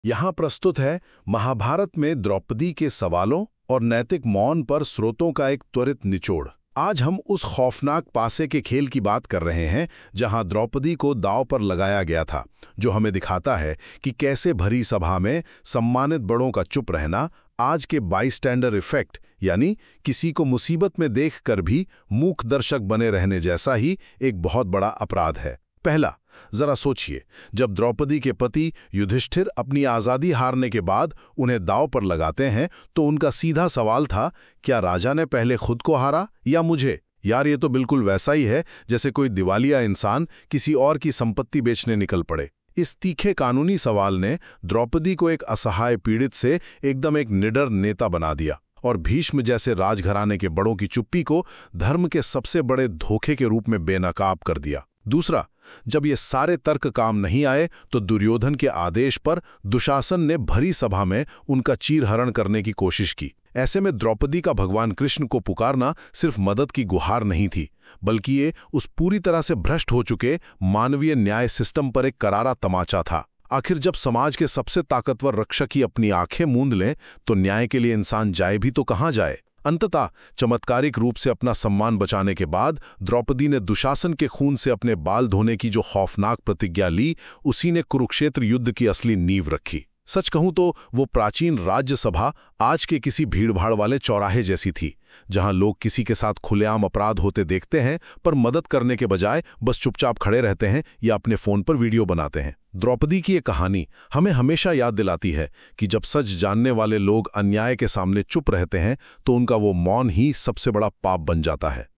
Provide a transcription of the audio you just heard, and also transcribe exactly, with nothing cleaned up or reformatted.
यहाँ प्रस्तुत है महाभारत में द्रौपदी के सवालों और नैतिक मौन पर स्रोतों का एक त्वरित निचोड़। आज हम उस खौफनाक पासे के खेल की बात कर रहे हैं जहां द्रौपदी को दांव पर लगाया गया था, जो हमें दिखाता है कि कैसे भरी सभा में सम्मानित बड़ों का चुप रहना आज के बाईस्टैंडर इफेक्ट, यानी किसी को मुसीबत में देखकर भी मूक दर्शक बने रहने जैसा ही एक बहुत बड़ा अपराध है। पहला, जरा सोचिए, जब द्रौपदी के पति युधिष्ठिर अपनी आज़ादी हारने के बाद उन्हें दांव पर लगाते हैं तो उनका सीधा सवाल था, क्या राजा ने पहले खुद को हारा या मुझे? यार, ये तो बिल्कुल वैसा ही है जैसे कोई दिवालिया इंसान किसी और की संपत्ति बेचने निकल पड़े। इस तीखे कानूनी सवाल ने द्रौपदी को एक असहाय पीड़ित से एकदम एक निडर नेता बना दिया और भीष्म जैसे राजघराने के बड़ों की चुप्पी को धर्म के सबसे बड़े धोखे के रूप में बेनकाब कर दिया। दूसरा, जब ये सारे तर्क काम नहीं आए तो दुर्योधन के आदेश पर दुशासन ने भरी सभा में उनका चीरहरण करने की कोशिश की। ऐसे में द्रौपदी का भगवान कृष्ण को पुकारना सिर्फ मदद की गुहार नहीं थी, बल्कि ये उस पूरी तरह से भ्रष्ट हो चुके मानवीय न्याय सिस्टम पर एक करारा तमाचा था। आखिर जब समाज के सबसे ताकतवर रक्षक ही अपनी आंखें मूंद लें तो न्याय के लिए इंसान जाए भी तो कहां जाए। अंततः चमत्कारिक रूप से अपना सम्मान बचाने के बाद द्रौपदी ने दुशासन के खून से अपने बाल धोने की जो खौफनाक प्रतिज्ञा ली, उसी ने कुरुक्षेत्र युद्ध की असली नींव रखी। सच कहूं तो वो प्राचीन राज्यसभा आज के किसी भीड़भाड़ वाले चौराहे जैसी थी, जहां लोग किसी के साथ खुलेआम अपराध होते देखते हैं पर मदद करने के बजाय बस चुपचाप खड़े रहते हैं या अपने फोन पर वीडियो बनाते हैं। द्रौपदी की ये कहानी हमें हमेशा याद दिलाती है कि जब सच जानने वाले लोग अन्याय के सामने चुप रहते हैं तो उनका वो मौन ही सबसे बड़ा पाप बन जाता है।